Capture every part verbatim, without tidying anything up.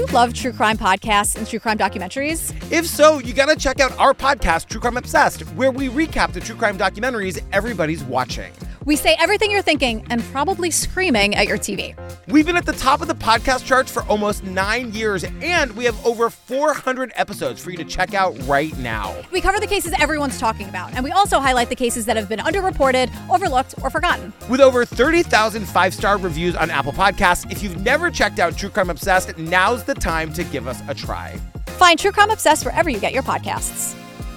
you love true crime podcasts and true crime documentaries? If so, you gotta check out our podcast, True Crime Obsessed, where we recap the true crime documentaries everybody's watching. We say everything you're thinking and probably screaming at your T V. We've been at the top of the podcast charts for almost nine years, and we have over four hundred episodes for you to check out right now. We cover the cases everyone's talking about, and we also highlight the cases that have been underreported, overlooked, or forgotten. With over thirty thousand five-star reviews on Apple Podcasts, if you've never checked out True Crime Obsessed, now's the time to give us a try. Find True Crime Obsessed wherever you get your podcasts.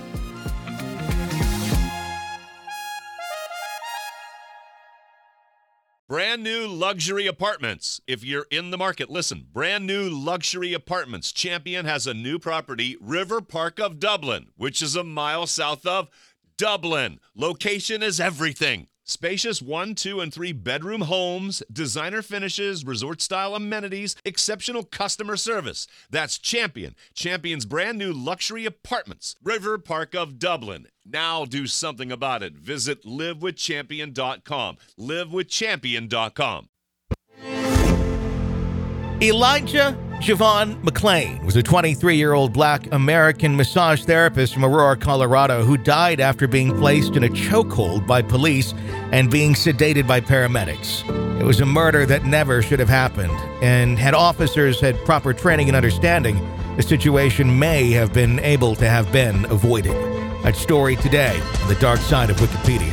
Brand new luxury apartments. If you're in the market, listen. Brand new luxury apartments. Champion has a new property, River Park of Dublin, which is a mile south of Dublin. Location is everything. Spacious one, two, and three bedroom homes, designer finishes, resort-style amenities, exceptional customer service. That's Champion. Champion's brand new luxury apartments. River Park of Dublin. Now do something about it. Visit live with champion dot com. live with champion dot com. Elijah Javon McClain was a twenty-three-year-old black American massage therapist from Aurora, Colorado, who died after being placed in a chokehold by police and being sedated by paramedics. It was a murder that never should have happened, and had officers had proper training and understanding, the situation may have been able to have been avoided. That story today on the dark side of Wikipedia.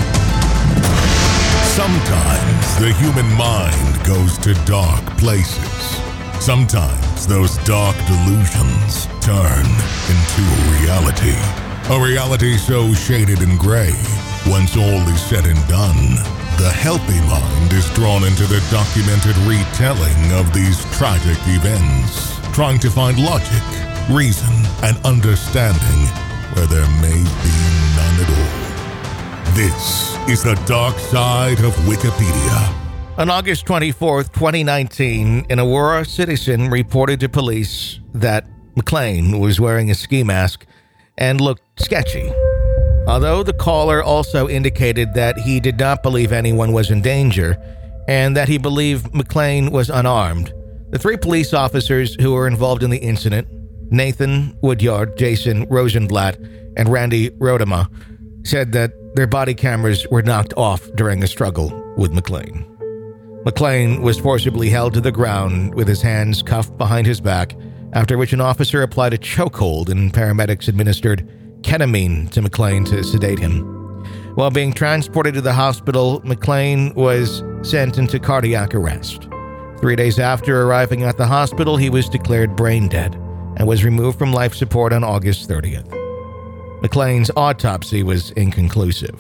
Sometimes the human mind goes to dark places. Sometimes those dark delusions turn into reality. A reality so shaded and gray, once all is said and done, the healthy mind is drawn into the documented retelling of these tragic events, trying to find logic, reason, and understanding where there may be none at all. This is the dark side of Wikipedia. On August twenty-fourth, twenty nineteen, an Aurora citizen reported to police that McClain was wearing a ski mask and looked sketchy. Although the caller also indicated that he did not believe anyone was in danger and that he believed McClain was unarmed, the three police officers who were involved in the incident, Nathan Woodyard, Jason Rosenblatt, and Randy Rodema, said that their body cameras were knocked off during a struggle with McClain. McClain was forcibly held to the ground with his hands cuffed behind his back, after which an officer applied a chokehold and paramedics administered ketamine to McClain to sedate him. While being transported to the hospital, McClain was sent into cardiac arrest. Three days after arriving at the hospital, he was declared brain dead and was removed from life support on August thirtieth. McClain's autopsy was inconclusive.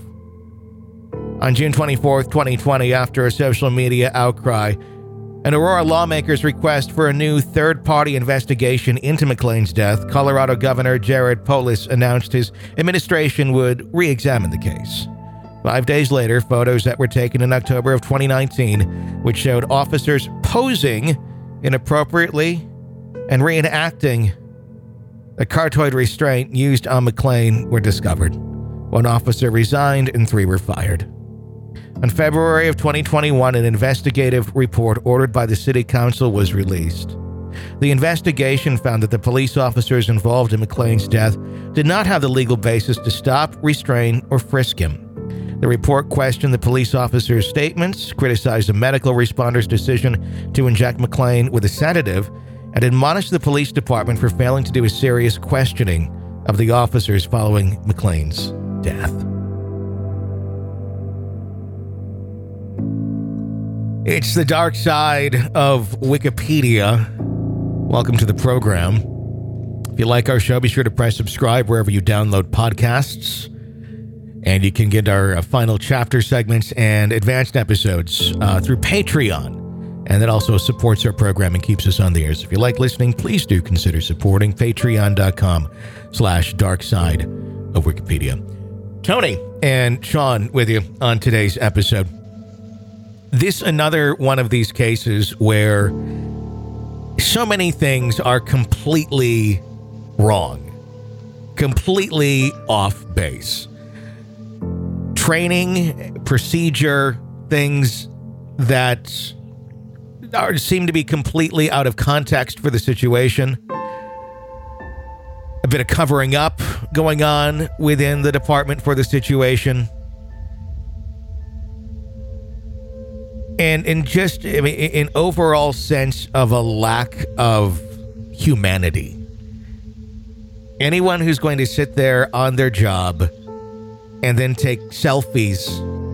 On June twenty-fourth, twenty twenty, after a social media outcry, an Aurora lawmaker's request for a new third-party investigation into McClain's death, Colorado Governor Jared Polis announced his administration would re-examine the case. Five days later, photos that were taken in October of twenty nineteen, which showed officers posing inappropriately and reenacting a cartoid restraint used on McClain, were discovered. One officer resigned and three were fired. In February of twenty twenty-one, an investigative report ordered by the city council was released. The investigation found that the police officers involved in McClain's death did not have the legal basis to stop, restrain, or frisk him. The report questioned the police officers' statements, criticized the medical responder's decision to inject McClain with a sedative, and admonished the police department for failing to do a serious questioning of the officers following McClain's death. It's the dark side of Wikipedia. Welcome to the program. If you like our show, be sure to press subscribe wherever you download podcasts. And you can get our uh, final chapter segments and advanced episodes uh, through Patreon. And that also supports our program and keeps us on the air. So if you like listening, please do consider supporting patreon.com slash dark side of Wikipedia. Tony and Sean with you on today's episode. This another one of these cases where so many things are completely wrong, completely off base. Training, procedure, things that are, seem to be completely out of context for the situation. A bit of covering up going on within the department for the situation. And in just, I mean, an overall sense of a lack of humanity. Anyone who's going to sit there on their job and then take selfies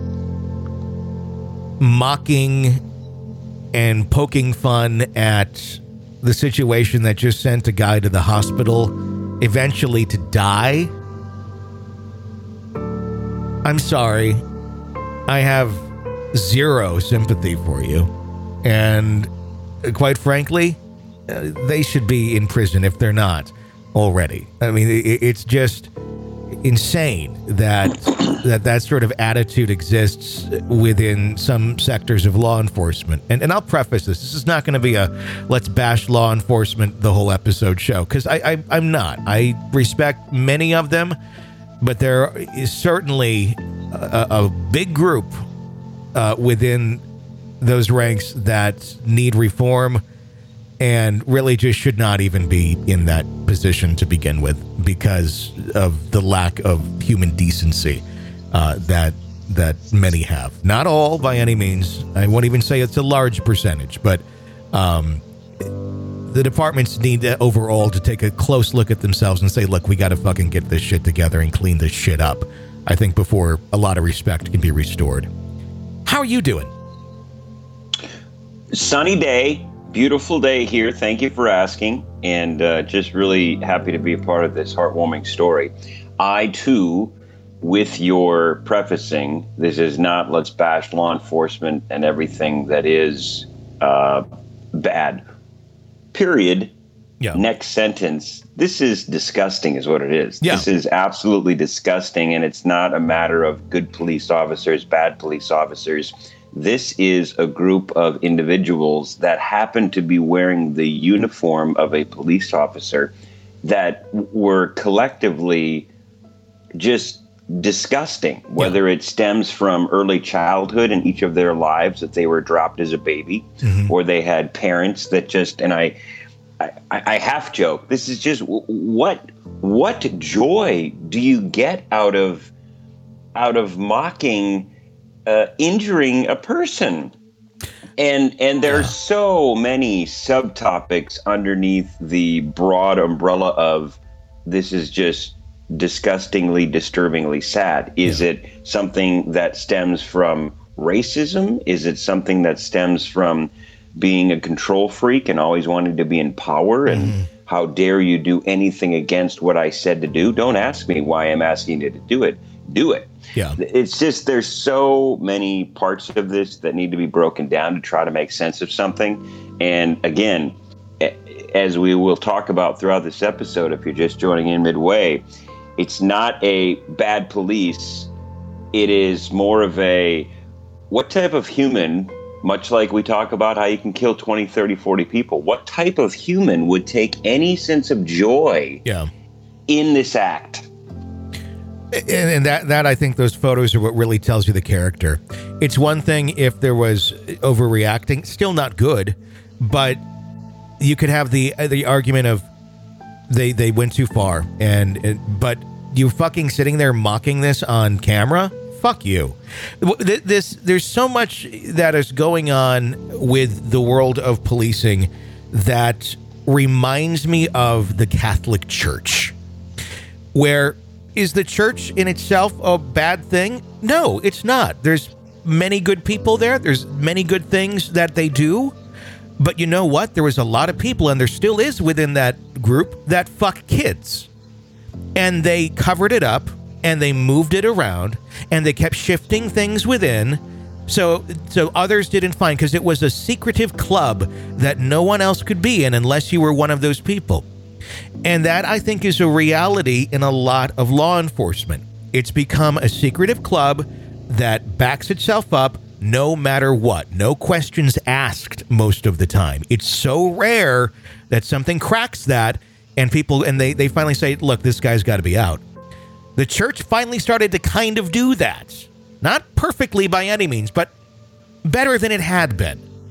mocking and poking fun at the situation that just sent a guy to the hospital, eventually to die. I'm sorry. I have zero sympathy for you. And quite frankly, uh, they should be in prison if they're not already. I mean, it, it's just insane that that that sort of attitude exists within some sectors of law enforcement. And and I'll preface this. This is not going to be a let's bash law enforcement the whole episode show, because I, I, I'm not. I respect many of them, but there is certainly a, a big group uh, within those ranks that need reform and really just should not even be in that position to begin with because of the lack of human decency uh, that that many have. Not all, by any means. I won't even say it's a large percentage, but um, the departments need to, overall to take a close look at themselves and say, look, we got to fucking get this shit together and clean this shit up, I think, before a lot of respect can be restored. How are you doing? Sunny day. Beautiful day here. Thank you for asking. And uh, just really happy to be a part of this heartwarming story. I, too, with your prefacing, this is not let's bash law enforcement and everything that is uh, bad. Period. Yeah. Next sentence. This is disgusting is what it is. Yeah. This is absolutely disgusting. And it's not a matter of good police officers, bad police officers. This is a group of individuals that happen to be wearing the uniform of a police officer that were collectively just disgusting, whether yeah. it stems from early childhood in each of their lives that they were dropped as a baby, mm-hmm. or they had parents that just, and I, I, I half joke, this is just, what, what joy do you get out of, out of mocking Uh, injuring a person? And and there's yeah. so many subtopics underneath the broad umbrella of this is just disgustingly, disturbingly sad. Is yeah. it something that stems from racism? Is it something that stems from being a control freak and always wanting to be in power? And mm-hmm. how dare you do anything against what I said to do? Don't ask me why I'm asking you to do it. Do it. Yeah. It's just there's so many parts of this that need to be broken down to try to make sense of something. And again, as we will talk about throughout this episode, if you're just joining in midway, it's not a bad police. It is more of a what type of human, much like we talk about how you can kill twenty, thirty, forty people, what type of human would take any sense of joy yeah. in this act? And, and that, that I think those photos are what really tells you the character. It's one thing if there was overreacting, still not good, but you could have the the argument of they they went too far, and, and but you fucking sitting there mocking this on camera. Fuck you. This there's so much that is going on with the world of policing that reminds me of the Catholic Church, where. Is the church in itself a bad thing? No, it's not. There's many good people there. There's many good things that they do. But you know what? There was a lot of people, and there still is within that group, that fuck kids. And they covered it up, and they moved it around, and they kept shifting things within. So so others didn't find, because it was a secretive club that no one else could be in unless you were one of those people. And that, I think, is a reality in a lot of law enforcement. It's become a secretive club that backs itself up no matter what. No questions asked most of the time. It's so rare that something cracks that, and people, and they, they finally say, look, this guy's got to be out. The church finally started to kind of do that. Not perfectly by any means, but better than it had been.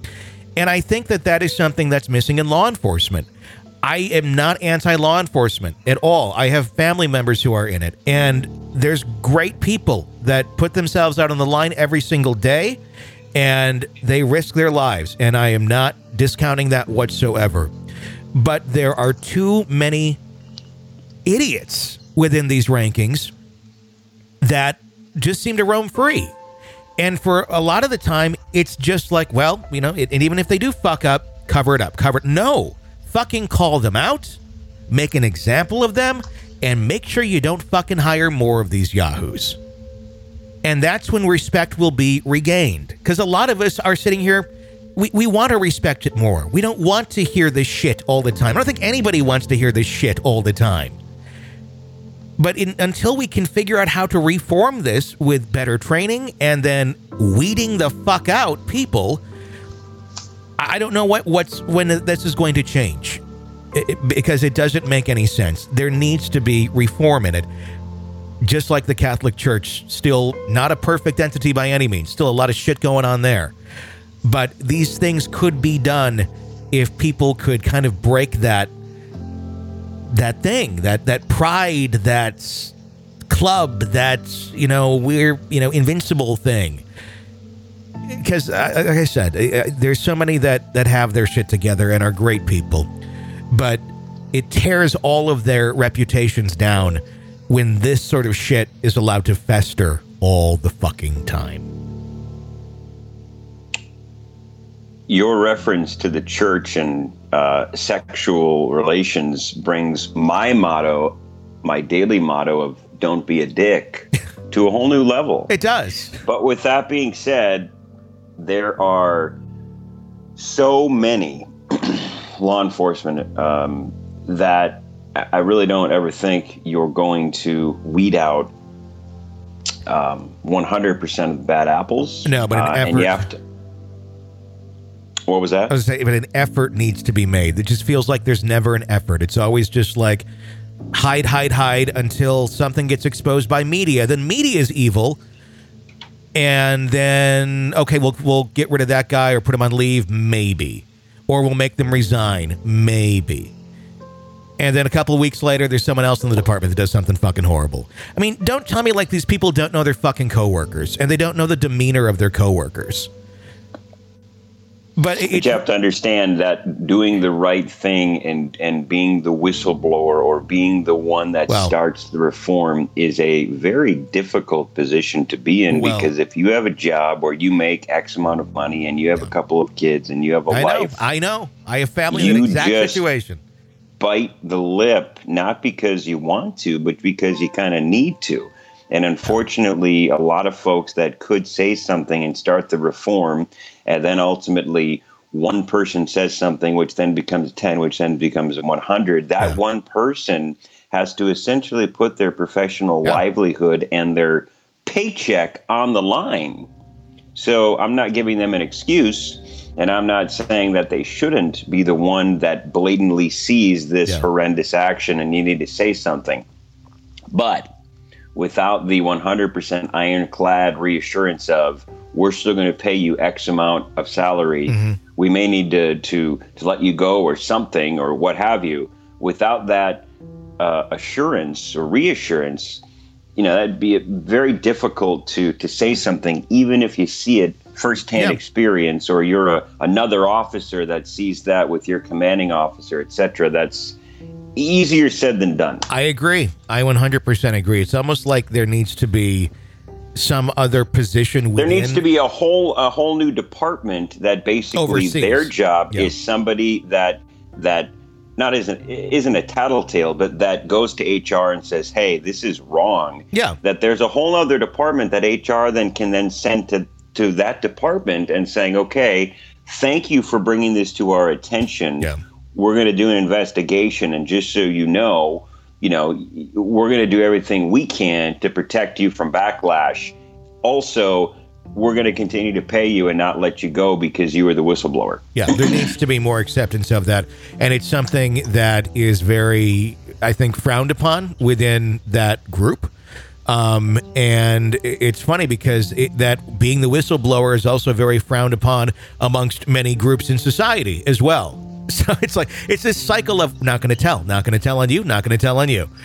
And I think that that is something that's missing in law enforcement. I am not anti-law enforcement at all. I have family members who are in it. And there's great people that put themselves out on the line every single day, and they risk their lives. And I am not discounting that whatsoever. But there are too many idiots within these rankings that just seem to roam free. And for a lot of the time, it's just like, well, you know, it, and even if they do fuck up, cover it up, cover it. No, fucking call them out, make an example of them, and make sure you don't fucking hire more of these yahoos. And that's when respect will be regained. Because a lot of us are sitting here, we, we want to respect it more. We don't want to hear this shit all the time. I don't think anybody wants to hear this shit all the time. But in, until we can figure out how to reform this with better training and then weeding the fuck out people, I don't know what what's when this is going to change, it, it, because it doesn't make any sense. There needs to be reform in it. Just like the Catholic Church, still not a perfect entity by any means. Still a lot of shit going on there. But these things could be done if people could kind of break that that thing, that that pride, that club, that, you know, we're, you know, invincible thing. Because, uh, like I said, uh, there's so many that, that have their shit together and are great people. But it tears all of their reputations down when this sort of shit is allowed to fester all the fucking time. Your reference to the church and uh, sexual relations brings my motto, my daily motto of don't be a dick, to a whole new level. It does. But with that being said, there are so many law enforcement um, that I really don't ever think you're going to weed out um, one hundred percent of the bad apples. No, but an uh, effort. And you have to, what was that? I was saying, but an effort needs to be made. It just feels like there's never an effort. It's always just like hide, hide, hide until something gets exposed by media. Then media is evil. And then, okay, we'll we'll get rid of that guy or put him on leave, maybe. Or we'll make them resign, maybe. And then a couple of weeks later, there's someone else in the department that does something fucking horrible. I mean, don't tell me like these people don't know their fucking coworkers and they don't know the demeanor of their coworkers. But it, you have to understand that doing the right thing and, and being the whistleblower or being the one that well, starts the reform is a very difficult position to be in, well, because if you have a job where you make X amount of money and you have yeah. a couple of kids and you have a I wife. Know, I know. I have family in the exact situation. Bite the lip, not because you want to, but because you kind of need to. And unfortunately, a lot of folks that could say something and start the reform, and then ultimately one person says something, which then becomes ten, which then becomes one hundred. That yeah. one person has to essentially put their professional yeah. livelihood and their paycheck on the line. So I'm not giving them an excuse. And I'm not saying that they shouldn't be the one that blatantly sees this yeah. horrendous action and you need to say something. But without the one hundred percent ironclad reassurance of, we're still going to pay you X amount of salary, mm-hmm. we may need to, to, to let you go or something or what have you. Without that uh, assurance or reassurance, you know, that'd be very difficult to, to say something, even if you see it firsthand yeah. experience, or you're a, another officer that sees that with your commanding officer, et cetera. That's easier said than done. I agree. I one hundred percent agree. It's almost like there needs to be some other position within. There needs to be a whole a whole new department that basically oversees. Their job yeah. is somebody that that not isn't isn't a tattletale, but that goes to H R and says, hey, this is wrong. Yeah. That there's a whole other department that H R then can then send to to that department and saying, okay, thank you for bringing this to our attention. Yeah. We're going to do an investigation. And just so you know, you know, we're going to do everything we can to protect you from backlash. Also, we're going to continue to pay you and not let you go because you were the whistleblower. Yeah, there needs to be more acceptance of that. And it's something that is very, I think, frowned upon within that group. Um, and it's funny because it, that being the whistleblower is also very frowned upon amongst many groups in society as well. So it's like, it's this cycle of not going to tell, not going to tell on you, not going to tell on you.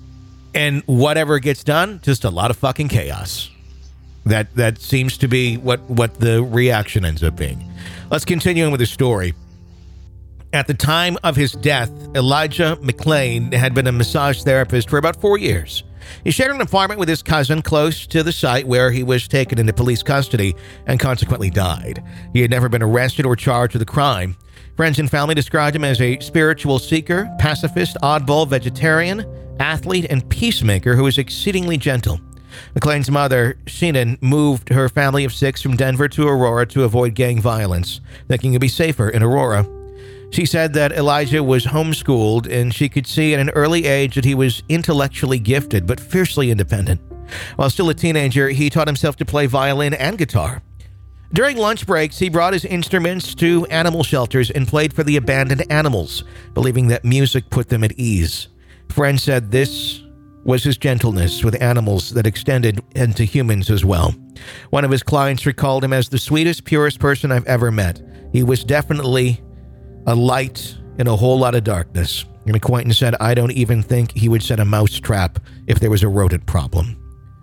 And whatever gets done, just a lot of fucking chaos. That that seems to be what, what the reaction ends up being. Let's continue on with the story. At the time of his death, Elijah McClain had been a massage therapist for about four years. He shared an apartment with his cousin close to the site where he was taken into police custody and consequently died. He had never been arrested or charged with a crime. Friends and family described him as a spiritual seeker, pacifist, oddball, vegetarian, athlete, and peacemaker who was exceedingly gentle. McClain's mother, Sheenan, moved her family of six from Denver to Aurora to avoid gang violence, thinking it'd be safer in Aurora. She said that Elijah was homeschooled and she could see at an early age that he was intellectually gifted but fiercely independent. While still a teenager, he taught himself to play violin and guitar. During lunch breaks, he brought his instruments to animal shelters and played for the abandoned animals, believing that music put them at ease. Friends said this was his gentleness with animals that extended into humans as well. One of his clients recalled him as the sweetest, purest person I've ever met. He was definitely a light in a whole lot of darkness. An acquaintance said, I don't even think he would set a mouse trap if there was a rodent problem.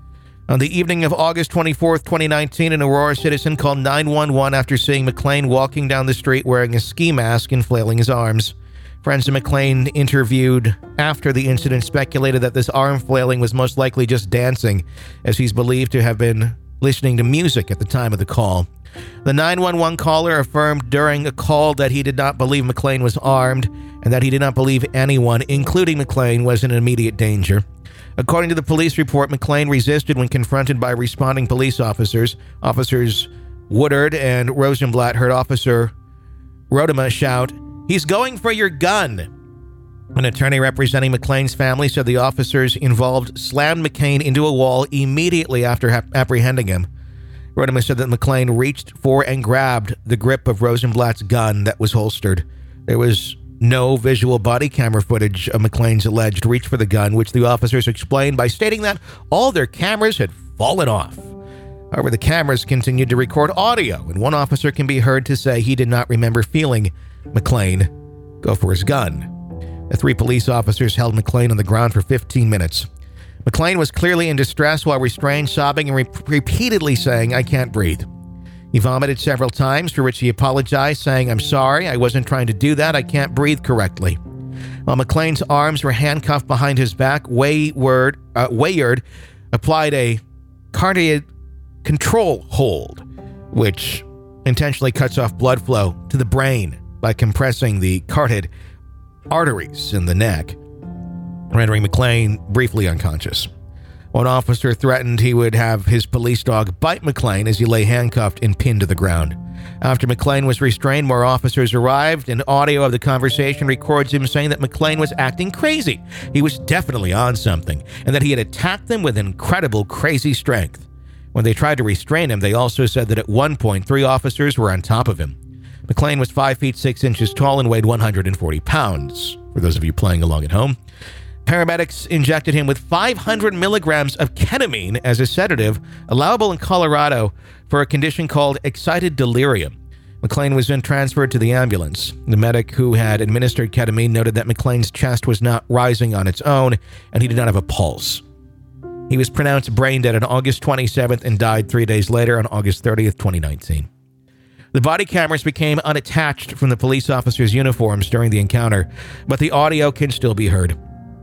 On the evening of August twenty-fourth, twenty nineteen, an Aurora citizen called nine one one after seeing McClain walking down the street wearing a ski mask and flailing his arms. Friends of McClain interviewed after the incident speculated that this arm flailing was most likely just dancing, as he's believed to have been listening to music at the time of the call. The nine one one caller affirmed during a call that he did not believe McClain was armed and that he did not believe anyone, including McClain, was in immediate danger. According to the police report, McClain resisted when confronted by responding police officers. Officers Woodard and Rosenblatt heard Officer Rodema shout, "He's going for your gun." An attorney representing McClain's family said the officers involved slammed McClain into a wall immediately after ha- apprehending him. Rodema said that McClain reached for and grabbed the grip of Rosenblatt's gun that was holstered. There was no visual body camera footage of McClain's alleged reach for the gun, which the officers explained by stating that all their cameras had fallen off. However, the cameras continued to record audio, and one officer can be heard to say he did not remember feeling McClain go for his gun. The three police officers held McClain on the ground for fifteen minutes. McClain was clearly in distress while restrained, sobbing and re- repeatedly saying, "I can't breathe." He vomited several times, for which he apologized, saying, "I'm sorry, I wasn't trying to do that, I can't breathe correctly." While McClain's arms were handcuffed behind his back, Wayward, uh, Wayard applied a cardiac control hold, which intentionally cuts off blood flow to the brain by compressing the carotid arteries in the neck, rendering McClain briefly unconscious. One officer threatened he would have his police dog bite McClain as he lay handcuffed and pinned to the ground. After McClain was restrained, more officers arrived, and audio of the conversation records him saying that McClain was acting crazy. He was definitely on something, and that he had attacked them with incredible, crazy strength. When they tried to restrain him, they also said that at one point, three officers were on top of him. McClain was five feet six inches tall and weighed one hundred forty pounds, for those of you playing along at home. Paramedics injected him with five hundred milligrams of ketamine as a sedative, allowable in Colorado for a condition called excited delirium. McClain was then transferred to the ambulance. The medic who had administered ketamine noted that McClain's chest was not rising on its own, and he did not have a pulse. He was pronounced brain dead on August twenty-seventh and died three days later on August thirtieth, twenty nineteen. The body cameras became unattached from the police officers' uniforms during the encounter, but the audio can still be heard.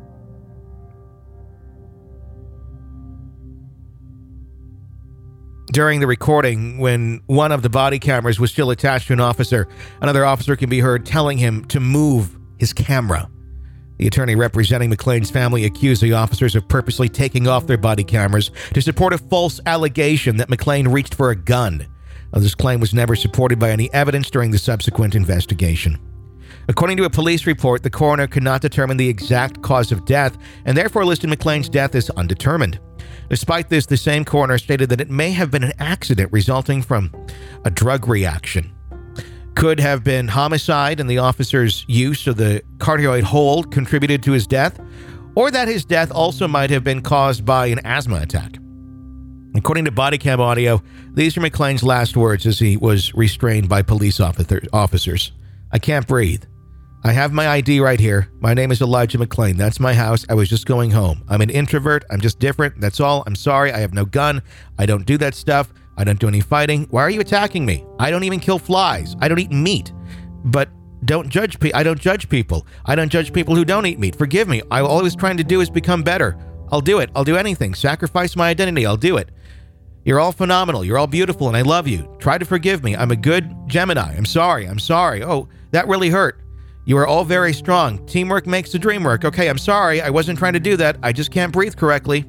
During the recording, when one of the body cameras was still attached to an officer, another officer can be heard telling him to move his camera. The attorney representing McClain's family accused the officers of purposely taking off their body cameras to support a false allegation that McClain reached for a gun. This claim was never supported by any evidence during the subsequent investigation. According to a police report, the coroner could not determine the exact cause of death and therefore listed McClain's death as undetermined. Despite this, the same coroner stated that it may have been an accident resulting from a drug reaction. Could have been homicide, and the officer's use of the cardioid hold contributed to his death, or that his death also might have been caused by an asthma attack. According to body cam audio, these are McClain's last words as he was restrained by police officers. "I can't breathe. I have my I D right here. My name is Elijah McClain. That's my house. I was just going home. I'm an introvert. I'm just different. That's all. I'm sorry. I have no gun. I don't do that stuff. I don't do any fighting. Why are you attacking me? I don't even kill flies. I don't eat meat. But don't judge people. I don't judge people. I don't judge people who don't eat meat. Forgive me. I all I was trying to do is become better. I'll do it. I'll do anything. Sacrifice my identity. I'll do it. You're all phenomenal. You're all beautiful, and I love you. Try to forgive me. I'm a good Gemini. I'm sorry. I'm sorry. Oh, that really hurt. You are all very strong. Teamwork makes the dream work. Okay, I'm sorry. I wasn't trying to do that. I just can't breathe correctly."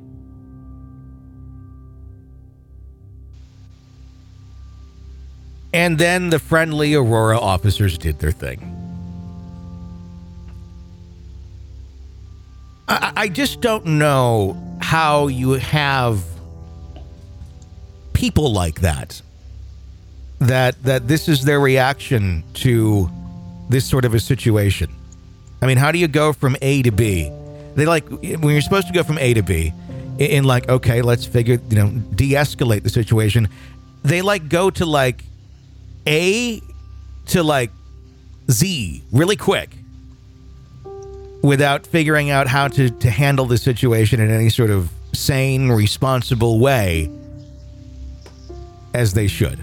And then the friendly Aurora officers did their thing. I, I just don't know how you have people like that, that, that this is their reaction to this sort of a situation. I mean, how do you go from A to B? They like, when you're supposed to go from A to B, in, in like, okay, let's figure, you know, de-escalate the situation. They like go to like A to like Z really quick without figuring out how to, to handle the situation in any sort of sane, responsible way as they should.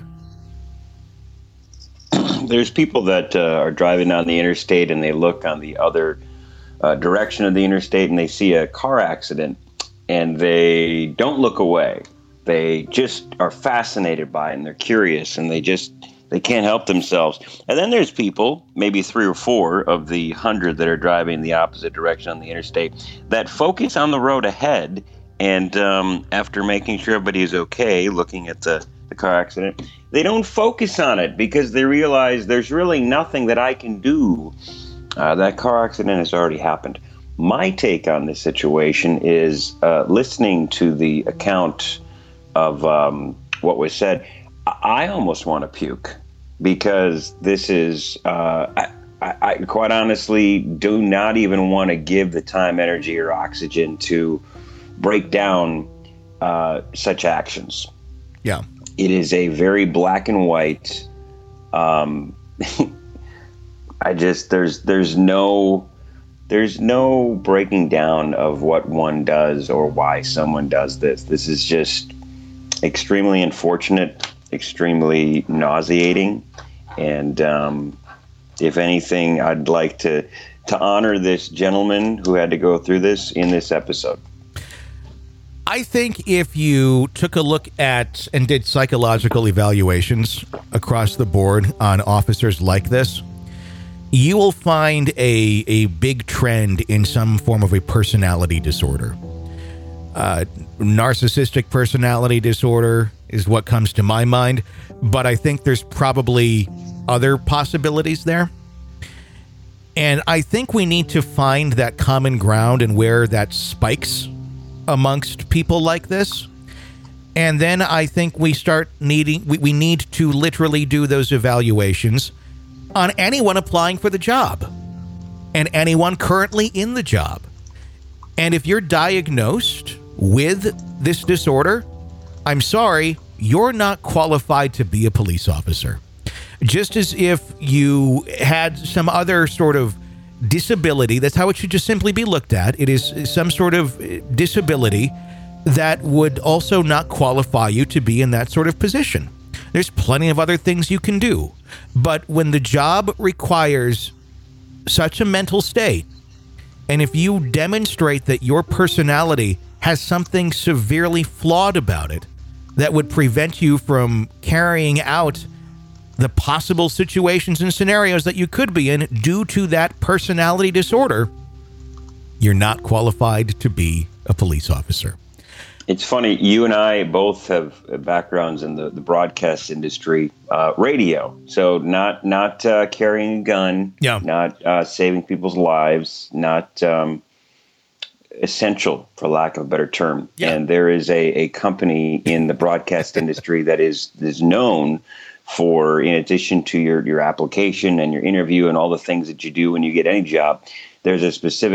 There's people that uh, are driving down the interstate and they look on the other uh, direction of the interstate and they see a car accident and they don't look away. They just are fascinated by it and they're curious and they just, they can't help themselves. And then there's people, maybe three or four of the hundred that are driving the opposite direction on the interstate, that focus on the road ahead. And um, after making sure everybody is okay, looking at the, the car accident, they don't focus on it because they realize there's really nothing that I can do. Uh, that car accident has already happened. My take on this situation is uh, listening to the account of um, what was said. I almost want to puke because this is, uh, I, I, I quite honestly do not even want to give the time, energy, or oxygen to break down uh, such actions. Yeah. It is a very black and white. Um, I just there's there's no there's no breaking down of what one does or why someone does this. This is just extremely unfortunate, extremely nauseating, and um, if anything, I'd like to to honor this gentleman who had to go through this in this episode. I think if you took a look at and did psychological evaluations across the board on officers like this, you will find a, a big trend in some form of a personality disorder. Uh, narcissistic personality disorder is what comes to my mind, but I think there's probably other possibilities there. And I think we need to find that common ground and where that spikes amongst people like this. And then I think we start needing, we, we need to literally do those evaluations on anyone applying for the job and anyone currently in the job. And if you're diagnosed with this disorder, I'm sorry, you're not qualified to be a police officer. Just as if you had some other sort of disability, that's how it should just simply be looked at. It is some sort of disability that would also not qualify you to be in that sort of position. There's plenty of other things you can do. But when the job requires such a mental state, and if you demonstrate that your personality has something severely flawed about it that would prevent you from carrying out the possible situations and scenarios that you could be in due to that personality disorder, you're not qualified to be a police officer. It's funny, you and I both have backgrounds in the, the broadcast industry, uh, radio. So not not uh, carrying a gun, yeah. not uh, saving people's lives, not um, essential, for lack of a better term. Yeah. And there is a, a company in the broadcast industry that is is known for, in addition to your, your application and your interview and all the things that you do when you get any job, there's a specific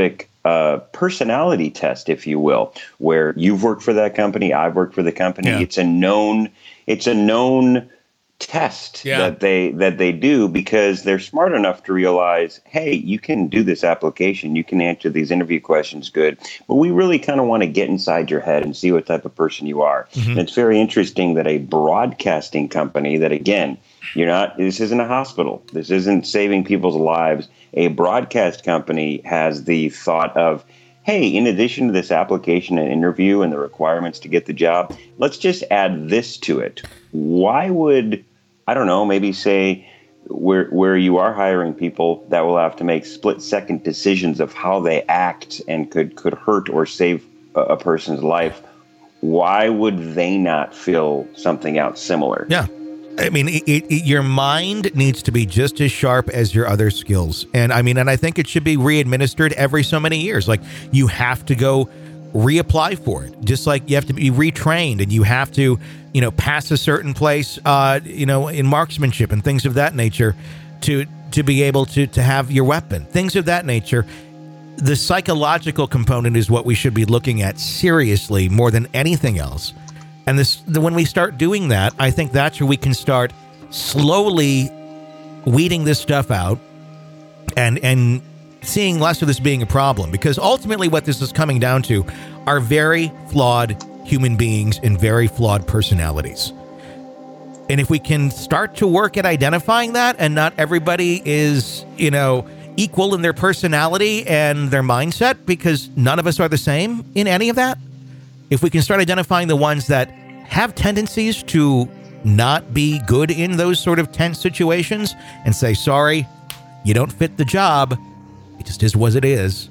uh, personality test, if you will, where you've worked for that company, I've worked for the company. Yeah. It's a known, it's a known test yeah. that they that they do because they're smart enough to realize, hey, you can do this application, you can answer these interview questions good, but we really kind of want to get inside your head and see what type of person you are. Mm-hmm. And it's very interesting that a broadcasting company that, again, you're not, this isn't a hospital, this isn't saving people's lives. A broadcast company has the thought of, hey, in addition to this application and interview and the requirements to get the job, let's just add this to it. Why would, I don't know, maybe say where where you are hiring people that will have to make split-second decisions of how they act and could, could hurt or save a, a person's life, why would they not fill something out similar? Yeah. I mean, it, it, your mind needs to be just as sharp as your other skills. And I mean, and I think it should be re-administered every so many years. Like, you have to go reapply for it, just like you have to be retrained and you have to, you know, pass a certain place, uh, you know, in marksmanship and things of that nature to to be able to, to have your weapon, things of that nature. The psychological component is what we should be looking at seriously more than anything else. And this, the, when we start doing that, I think that's where we can start slowly weeding this stuff out and and seeing less of this being a problem. Because ultimately what this is coming down to are very flawed human beings and very flawed personalities. And if we can start to work at identifying that, and not everybody is, you know, equal in their personality and their mindset, because none of us are the same in any of that. If we can start identifying the ones that have tendencies to not be good in those sort of tense situations and say, sorry, you don't fit the job, it just is what it is,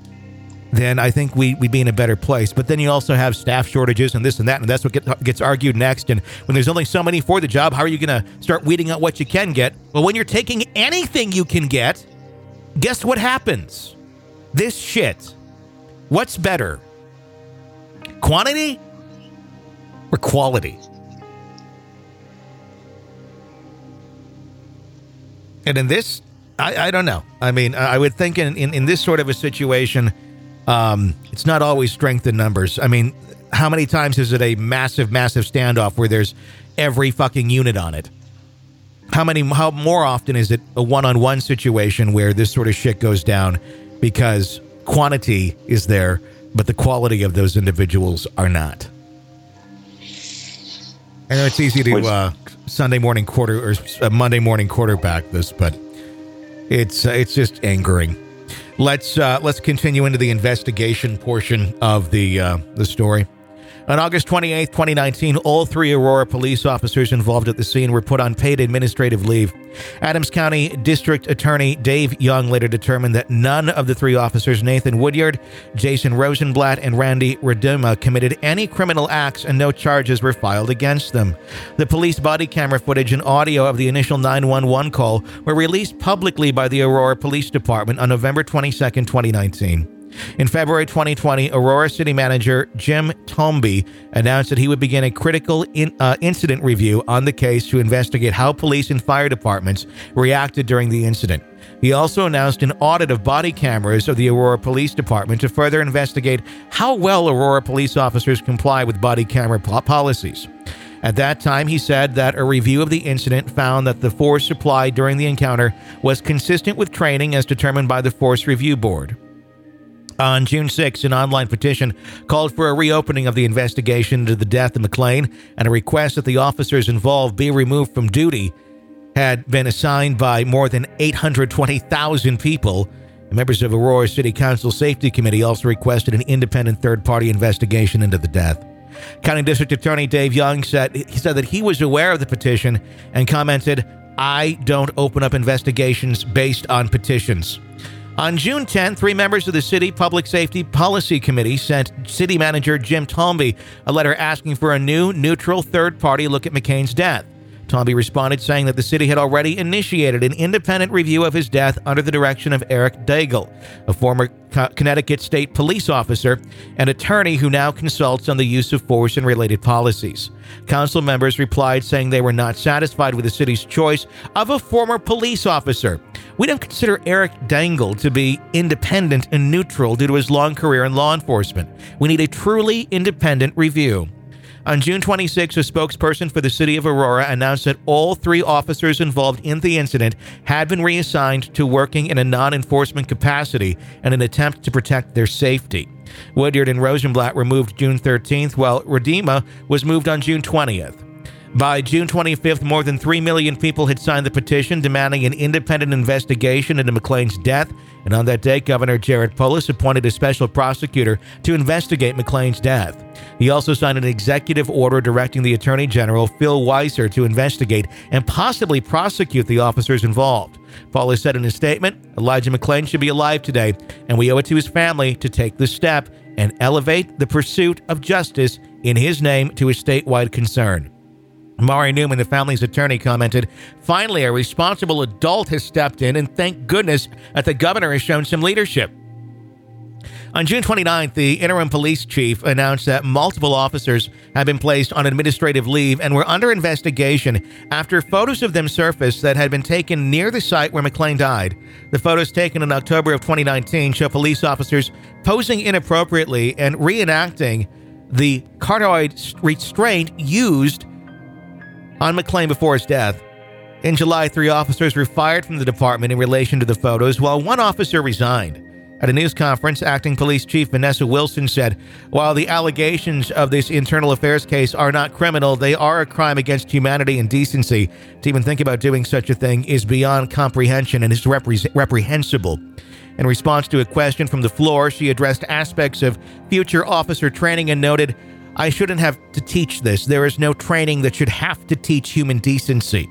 then I think we, we'd be in a better place. But then you also have staff shortages and this and that, and that's what get, gets argued next. And when there's only so many for the job, how are you going to start weeding out what you can get? Well, when you're taking anything you can get, guess what happens? This shit. What's better? Quantity or quality? And in this, I, I don't know. I mean, I would think in, in, in this sort of a situation, um, it's not always strength in numbers. I mean, how many times is it a massive, massive standoff where there's every fucking unit on it? How many, how more often is it a one-on-one situation where this sort of shit goes down because quantity is there, but the quality of those individuals are not? I know it's easy to uh, Sunday morning quarter or uh, Monday morning quarterback this, but it's uh, it's just angering. Let's uh, let's continue into the investigation portion of the uh, the story. On August twenty-eighth, twenty nineteen, all three Aurora police officers involved at the scene were put on paid administrative leave. Adams County District Attorney Dave Young later determined that none of the three officers, Nathan Woodyard, Jason Rosenblatt, and Randy Reduma, committed any criminal acts, and no charges were filed against them. The police body camera footage and audio of the initial nine one one call were released publicly by the Aurora Police Department on November twenty-second, twenty nineteen. In February twenty twenty, Aurora City Manager Jim Tomby announced that he would begin a critical in, uh, incident review on the case to investigate how police and fire departments reacted during the incident. He also announced an audit of body cameras of the Aurora Police Department to further investigate how well Aurora police officers comply with body camera po- policies. At that time, he said that a review of the incident found that the force supplied during the encounter was consistent with training as determined by the Force Review Board. On June sixth, an online petition called for a reopening of the investigation into the death of McLean and a request that the officers involved be removed from duty had been assigned by more than eight hundred twenty thousand people. Members of Aurora City Council Safety Committee also requested an independent third-party investigation into the death. County District Attorney Dave Young said he said that he was aware of the petition and commented, "I don't open up investigations based on petitions." On June tenth, three members of the City Public Safety Policy Committee sent City Manager Jim Tomby a letter asking for a new, neutral third-party look at McCain's death. Tomby responded saying that the city had already initiated an independent review of his death under the direction of Eric Daigle, a former Co- Connecticut state police officer and attorney who now consults on the use of force and related policies. Council members replied saying they were not satisfied with the city's choice of a former police officer. We don't consider Eric Daigle to be independent and neutral due to his long career in law enforcement. We need a truly independent review. On June twenty-sixth, a spokesperson for the city of Aurora announced that all three officers involved in the incident had been reassigned to working in a non-enforcement capacity in an attempt to protect their safety. Woodyard and Rosenblatt were moved June thirteenth, while Redema was moved on June twentieth. By June twenty-fifth, more than three million people had signed the petition demanding an independent investigation into McClain's death, and on that day, Governor Jared Polis appointed a special prosecutor to investigate McClain's death. He also signed an executive order directing the Attorney General, Phil Weiser, to investigate and possibly prosecute the officers involved. Polis said in his statement, Elijah McClain should be alive today, and we owe it to his family to take this step and elevate the pursuit of justice in his name to a statewide concern. Mari Newman, the family's attorney, commented, "Finally, a responsible adult has stepped in, and thank goodness that the governor has shown some leadership." On June twenty-ninth, the interim police chief announced that multiple officers had been placed on administrative leave and were under investigation after photos of them surfaced that had been taken near the site where McClain died. The photos taken in October of twenty nineteen show police officers posing inappropriately and reenacting the carotid restraint used on McClain before his death. In July, three officers were fired from the department in relation to the photos, while one officer resigned. At a news conference, Acting Police Chief Vanessa Wilson said, "While the allegations of this internal affairs case are not criminal, they are a crime against humanity and decency. To even think about doing such a thing is beyond comprehension and is repre- reprehensible." In response to a question from the floor, she addressed aspects of future officer training and noted, "I shouldn't have to teach this. There is no training that should have to teach human decency."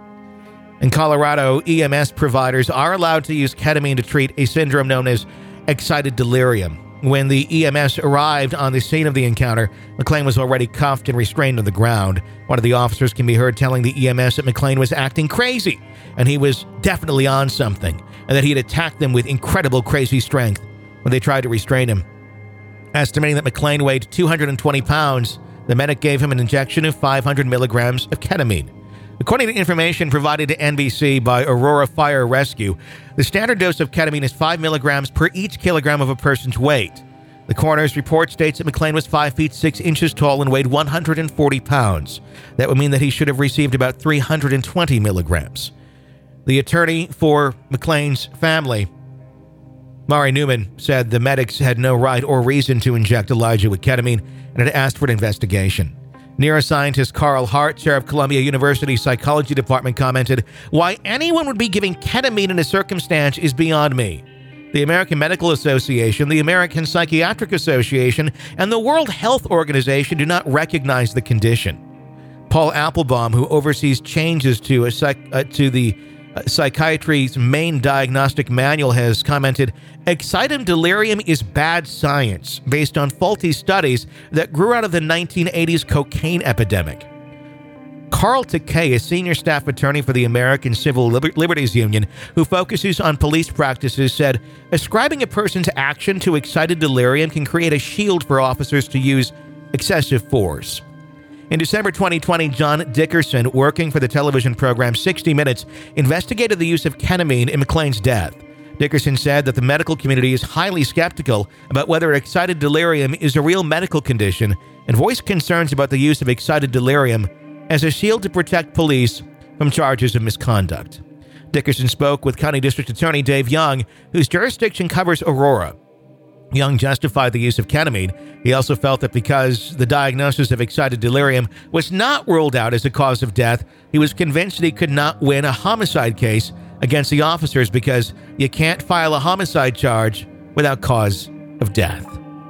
In Colorado, E M S providers are allowed to use ketamine to treat a syndrome known as excited delirium. When the E M S arrived on the scene of the encounter, McClain was already cuffed and restrained on the ground. One of the officers can be heard telling the E M S that McClain was acting crazy, and he was definitely on something, and that he had attacked them with incredible crazy strength when they tried to restrain him. Estimating that McClain weighed two hundred twenty pounds, the medic gave him an injection of five hundred milligrams of ketamine. According to information provided to N B C by Aurora Fire Rescue, the standard dose of ketamine is five milligrams per each kilogram of a person's weight. The coroner's report states that McClain was five feet six inches tall and weighed one hundred forty pounds. That would mean that he should have received about three hundred twenty milligrams. The attorney for McClain's family, Mari Newman, said the medics had no right or reason to inject Elijah with ketamine and had asked for an investigation. Neuroscientist Carl Hart, chair of Columbia University Psychology Department, commented, "Why anyone would be giving ketamine in a circumstance is beyond me. The American Medical Association, the American Psychiatric Association, and the World Health Organization do not recognize the condition." Paul Applebaum, who oversees changes to, a psych- uh, to the Uh, psychiatry's main diagnostic manual, has commented, "Excited delirium is bad science based on faulty studies that grew out of the nineteen eighties cocaine epidemic." Carl Takei, a senior staff attorney for the American Civil Liber- Liberties Union, who focuses on police practices, said, "Ascribing a person's action to excited delirium can create a shield for officers to use excessive force." In December twenty twenty, John Dickerson, working for the television program sixty minutes, investigated the use of ketamine in McClain's death. Dickerson said that the medical community is highly skeptical about whether excited delirium is a real medical condition and voiced concerns about the use of excited delirium as a shield to protect police from charges of misconduct. Dickerson spoke with County District Attorney Dave Young, whose jurisdiction covers Aurora. Young justified the use of ketamine. He also felt that because the diagnosis of excited delirium was not ruled out as a cause of death, he was convinced that he could not win a homicide case against the officers because you can't file a homicide charge without cause of death.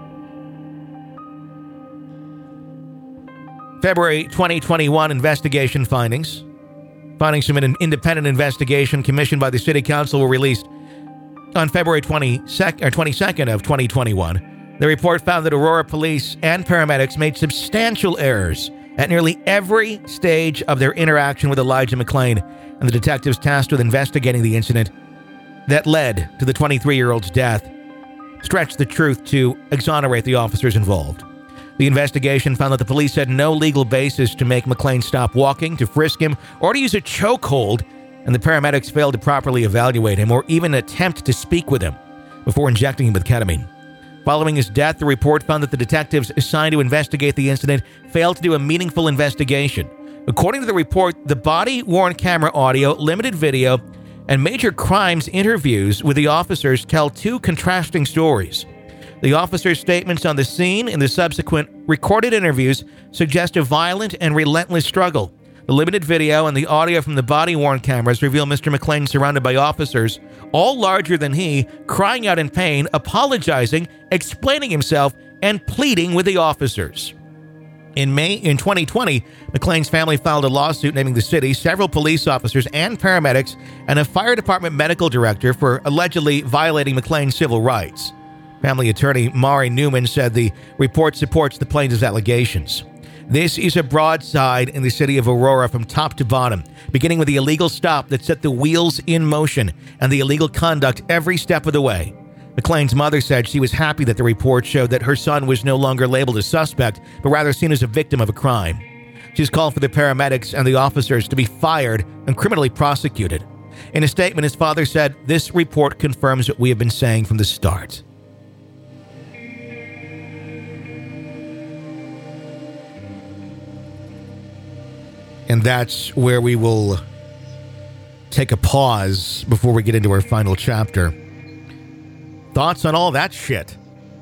February twenty twenty-one investigation findings. Findings from an independent investigation commissioned by the City Council were released on February twenty-second, or twenty-second of twenty twenty-one. The report found that Aurora police and paramedics made substantial errors at nearly every stage of their interaction with Elijah McClain and the detectives tasked with investigating the incident that led to the twenty-three-year-old's death stretched the truth to exonerate the officers involved. The investigation found that the police had no legal basis to make McClain stop walking, to frisk him, or to use a chokehold, and the paramedics failed to properly evaluate him or even attempt to speak with him before injecting him with ketamine. Following his death, the report found that the detectives assigned to investigate the incident failed to do a meaningful investigation. According to the report, the body-worn camera audio, limited video, and major crimes interviews with the officers tell two contrasting stories. The officers' statements on the scene and the subsequent recorded interviews suggest a violent and relentless struggle. The limited video and the audio from the body-worn cameras reveal Mister McClain surrounded by officers, all larger than he, crying out in pain, apologizing, explaining himself, and pleading with the officers. In May in twenty twenty, McClain's family filed a lawsuit naming the city, several police officers and paramedics, and a fire department medical director for allegedly violating McClain's civil rights. Family attorney Mari Newman said the report supports the plaintiff's allegations. This is a broadside in the city of Aurora from top to bottom, beginning with the illegal stop that set the wheels in motion and the illegal conduct every step of the way. McClain's mother said she was happy that the report showed that her son was no longer labeled a suspect, but rather seen as a victim of a crime. She's called for the paramedics and the officers to be fired and criminally prosecuted. In a statement, his father said, "This report confirms what we have been saying from the start." And that's where we will take a pause before we get into our final chapter. Thoughts on all that shit?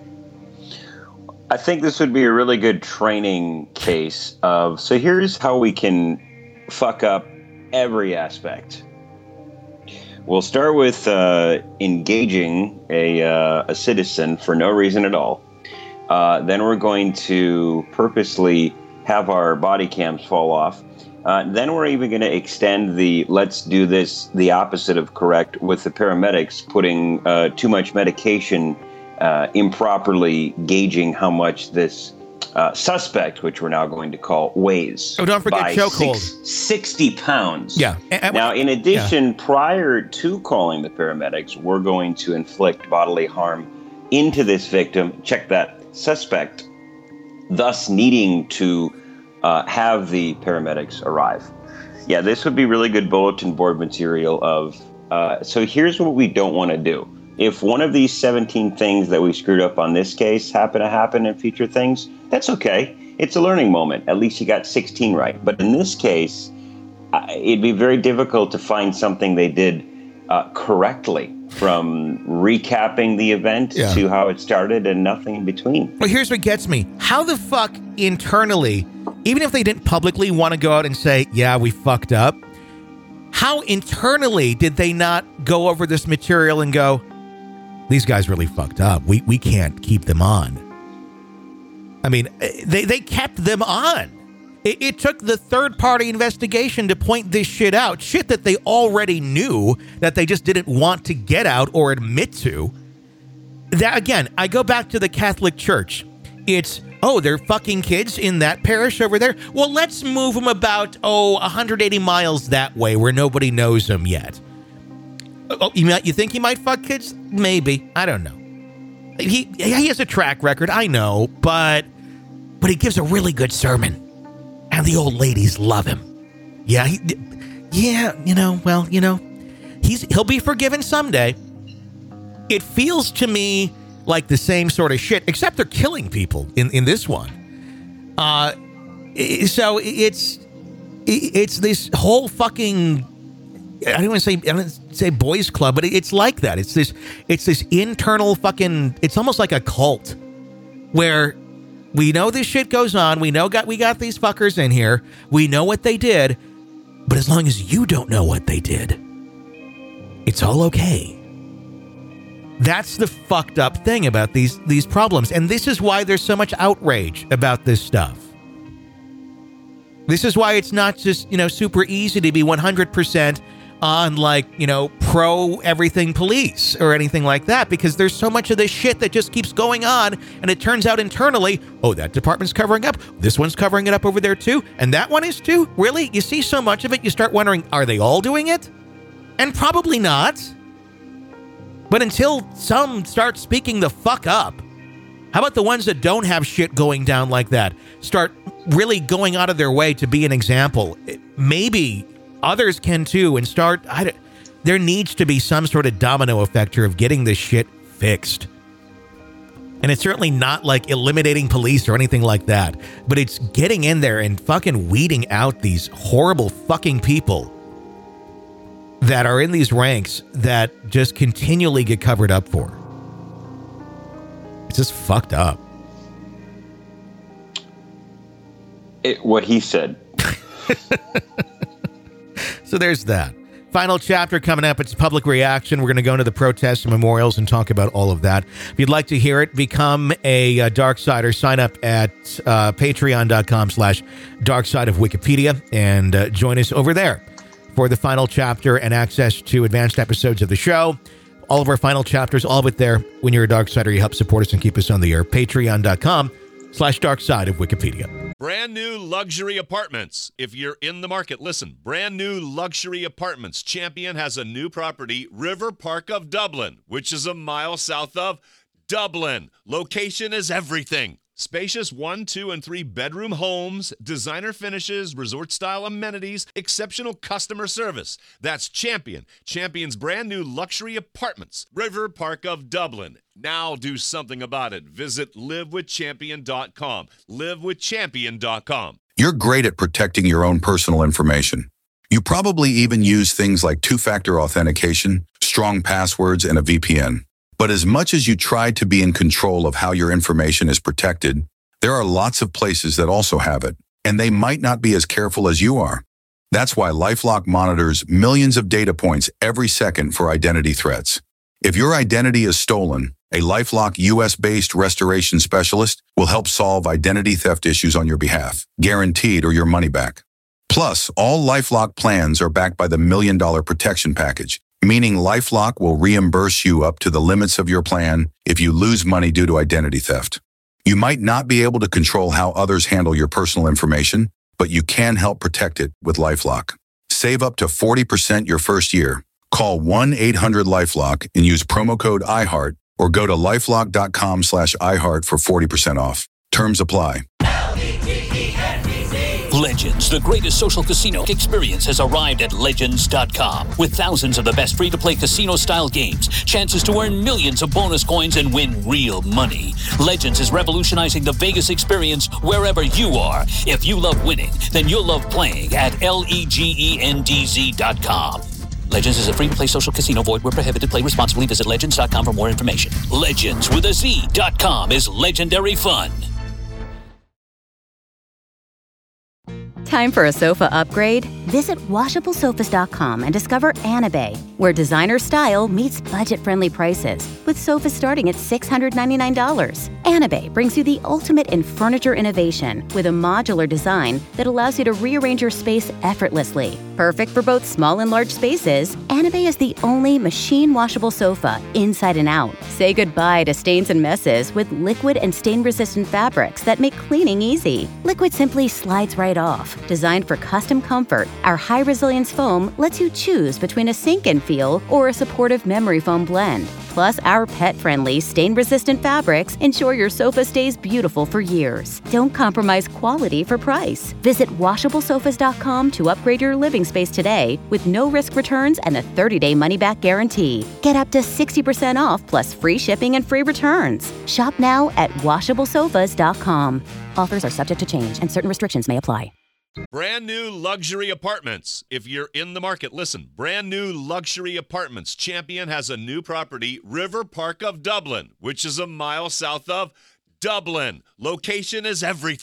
I think this would be a really good training case of, so here's how we can fuck up every aspect. We'll start with uh, engaging a, uh, a citizen for no reason at all. Uh, then we're going to purposely have our body cams fall off. Uh, then we're even going to extend the let's do this the opposite of correct with the paramedics putting uh, too much medication, uh, improperly gauging how much this uh, suspect, which we're now going to call, weighs. Oh, don't forget chokehold. sixty pounds. Yeah. And, now, in addition, yeah. prior to calling the paramedics, we're going to inflict bodily harm into this victim. Check that, suspect, thus needing to Uh, have the paramedics arrive. Yeah, this would be really good bulletin board material of, uh, so here's what we don't want to do. If one of these seventeen things that we screwed up on this case happen to happen in future things, that's okay. It's a learning moment. At least you got sixteen right. But in this case, uh, it'd be very difficult to find something they did uh, correctly, from recapping the event yeah. to how it started and nothing in between. Well, here's what gets me. How the fuck internally, even if they didn't publicly want to go out and say, yeah, we fucked up, how internally did they not go over this material and go, these guys really fucked up. We we can't keep them on. I mean, they, they kept them on. It, it took the third-party investigation to point this shit out. Shit that they already knew that they just didn't want to get out or admit to. That, again, I go back to the Catholic Church. It's, oh, they're fucking kids in that parish over there? Well, let's move them about, oh, one hundred eighty miles that way where nobody knows them yet. Oh, you, might, you think he might fuck kids? Maybe. I don't know. He he has a track record, I know, but but he gives a really good sermon. And the old ladies love him. Yeah, he, yeah, you know, well, you know, he's he'll be forgiven someday. It feels to me like the same sort of shit, except they're killing people in, in this one. Uh, so it's it's this whole fucking, I don't want to say I don't say boys club, but it's like that. It's this it's this internal fucking. It's almost like a cult where we know this shit goes on. We know got we got these fuckers in here. We know what they did, but as long as you don't know what they did, it's all okay. That's the fucked up thing about these these problems, and this is why there's so much outrage about this stuff. This is why it's not just, you know, super easy to be one hundred percent on, like, you know, pro everything police or anything like that, because there's so much of this shit that just keeps going on, and it turns out internally, oh, that department's covering up, this one's covering it up over there too, and that one is too. Really? You see so much of it, you start wondering, are they all doing it? And probably not. But until some start speaking the fuck up, how about the ones that don't have shit going down like that start really going out of their way to be an example? Maybe others can too, and start, I don't, there needs to be some sort of domino effect here of getting this shit fixed. And it's certainly not like eliminating police or anything like that, but it's getting in there and fucking weeding out these horrible fucking people that are in these ranks that just continually get covered up for. It's just fucked up. It, what he said. So there's that. Final chapter coming up. It's public reaction. We're going to go into the protests and memorials and talk about all of that. If you'd like to hear it, become a uh, Darksider. Sign up at uh, patreon.com slash darkside of Wikipedia and uh, join us over there for the final chapter and access to advanced episodes of the show. All of our final chapters, all of it there. When you're a Darksider, you help support us and keep us on the air. Patreon.com slash darkside of Wikipedia. Brand new luxury apartments. If you're in the market, listen. Brand new luxury apartments. Champion has a new property, River Park of Dublin, which is a mile south of Dublin. Location is everything. Spacious one, two, and three bedroom homes, designer finishes, resort-style amenities, exceptional customer service. That's Champion. Champion's brand new luxury apartments. River Park of Dublin. Now do something about it. Visit live with champion dot com. live with champion dot com. You're great at protecting your own personal information. You probably even use things like two-factor authentication, strong passwords, and a V P N. But as much as you try to be in control of how your information is protected, there are lots of places that also have it, and they might not be as careful as you are. That's why LifeLock monitors millions of data points every second for identity threats. If your identity is stolen, a LifeLock U S-based restoration specialist will help solve identity theft issues on your behalf, guaranteed or your money back. Plus, all LifeLock plans are backed by the Million Dollar Protection Package, meaning LifeLock will reimburse you up to the limits of your plan if you lose money due to identity theft. You might not be able to control how others handle your personal information, but you can help protect it with LifeLock. Save up to forty percent your first year. Call one eight hundred LifeLock and use promo code iHeart, or go to lifelock.com slash iHeart for forty percent off. Terms apply. Legends, the greatest social casino experience, has arrived at Legends dot com. With thousands of the best free-to-play casino-style games, chances to earn millions of bonus coins and win real money. Legends is revolutionizing the Vegas experience wherever you are. If you love winning, then you'll love playing at legends dot com. Legends is a free-to-play social casino. Void where prohibited. Play responsibly. Visit legends dot com for more information. Legends with a Z dot com is legendary fun. Time for a sofa upgrade? Visit washable sofas dot com and discover Anabay, where designer style meets budget-friendly prices, with sofas starting at six hundred ninety-nine dollars. Anabay brings you the ultimate in furniture innovation with a modular design that allows you to rearrange your space effortlessly. Perfect for both small and large spaces, Anabay is the only machine-washable sofa inside and out. Say goodbye to stains and messes with liquid and stain-resistant fabrics that make cleaning easy. Liquid simply slides right off. Designed for custom comfort, our high-resilience foam lets you choose between a sink-in feel or a supportive memory foam blend. Plus, our pet-friendly, stain-resistant fabrics ensure your sofa stays beautiful for years. Don't compromise quality for price. Visit washable sofas dot com to upgrade your living space today with no-risk returns and a thirty-day money-back guarantee. Get up to sixty percent off plus free shipping and free returns. Shop now at washable sofas dot com. Offers are subject to change and certain restrictions may apply. Brand new luxury apartments. If you're in the market, listen. Brand new luxury apartments. Champion has a new property, River Park of Dublin, which is a mile south of Dublin. Location is everything.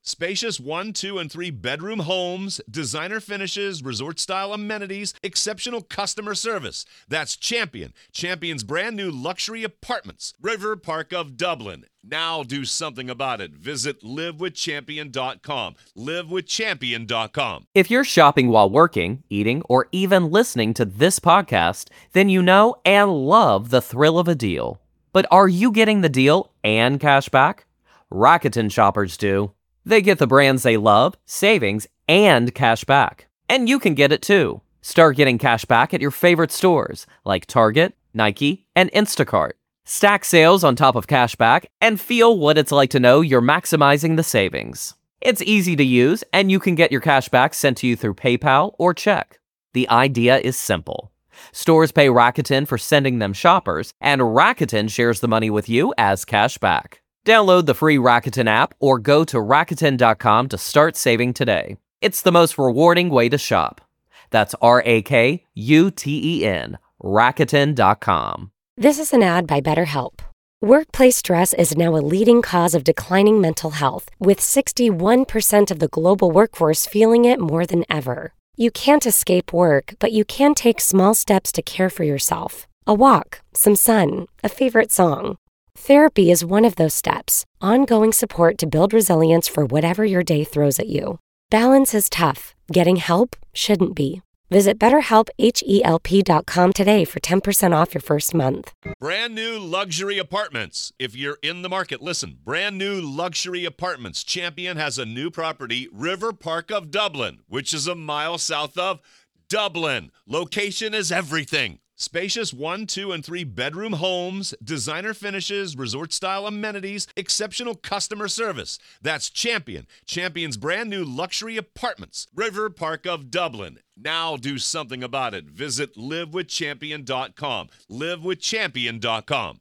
Spacious one, two, and three bedroom homes, designer finishes, resort-style amenities, exceptional customer service. That's Champion. Champion's brand new luxury apartments. River Park of Dublin. Now do something about it. Visit live with champion dot com. live with champion dot com. If you're shopping while working, eating, or even listening to this podcast, then you know and love the thrill of a deal. But are you getting the deal and cash back? Rakuten shoppers do. They get the brands they love, savings, and cash back. And you can get it too. Start getting cash back at your favorite stores like Target, Nike, and Instacart. Stack sales on top of cash back and feel what it's like to know you're maximizing the savings. It's easy to use, and you can get your cash back sent to you through PayPal or check. The idea is simple. Stores pay Rakuten for sending them shoppers, and Rakuten shares the money with you as cash back. Download the free Rakuten app or go to Rakuten dot com to start saving today. It's the most rewarding way to shop. That's R A K U T E N, Rakuten dot com. This is an ad by BetterHelp. Workplace stress is now a leading cause of declining mental health, with sixty-one percent of the global workforce feeling it more than ever. You can't escape work, but you can take small steps to care for yourself. A walk, some sun, a favorite song. Therapy is one of those steps, ongoing support to build resilience for whatever your day throws at you. Balance is tough. Getting help shouldn't be. Visit BetterHelp H E L P dot com today for ten percent off your first month. Brand new luxury apartments. If you're in the market, listen. Brand new luxury apartments. Champion has a new property, River Park of Dublin, which is a mile south of Dublin. Location is everything. Spacious one, two, and three bedroom homes, designer finishes, resort-style amenities, exceptional customer service. That's Champion. Champion's brand new luxury apartments. River Park of Dublin. Now do something about it. Visit live with champion dot com. live with champion dot com.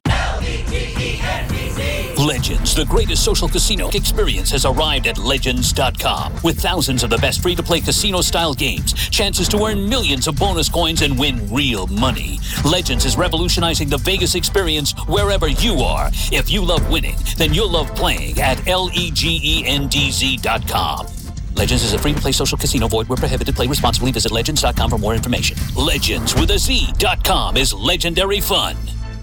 Legends, the greatest social casino experience, has arrived at legends dot com. With thousands of the best free-to-play casino-style games, chances to earn millions of bonus coins and win real money. Legends is revolutionizing the Vegas experience wherever you are. If you love winning, then you'll love playing at legends dot com. Legends is a free-to-play social casino. Void where prohibited. Play responsibly. Visit legends dot com for more information. Legends with a Z dot com is legendary fun.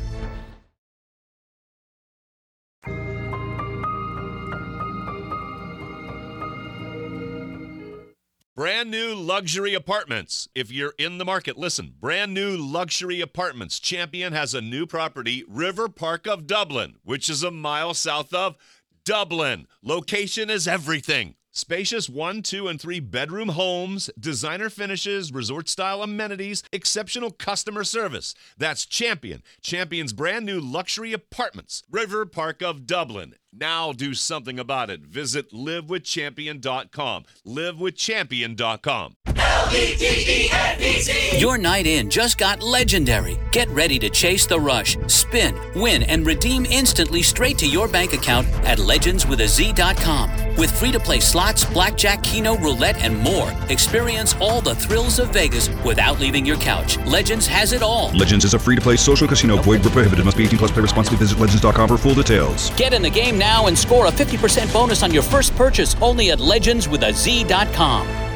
Brand new luxury apartments. If you're in the market, listen. Brand new luxury apartments. Champion has a new property, River Park of Dublin, which is a mile south of Dublin. Location is everything. Spacious one, two, and three bedroom homes, designer finishes, resort-style amenities, exceptional customer service. That's Champion. Champion's brand new luxury apartments. River Park of Dublin. Now do something about it. Visit live with champion dot com. live with champion dot com. L E G E N D Z. Your night in just got legendary. Get ready to chase the rush, spin, win, and redeem instantly straight to your bank account at legends with a Z dot com. With free-to-play slots, blackjack, keno, roulette, and more, experience all the thrills of Vegas without leaving your couch. Legends has it all. Legends is a free-to-play social casino. Void where prohibited. Must be eighteen plus. Play responsibly. Visit legends dot com for full details. Get in the game now and score a fifty percent bonus on your first purchase only at legends with a Z dot com.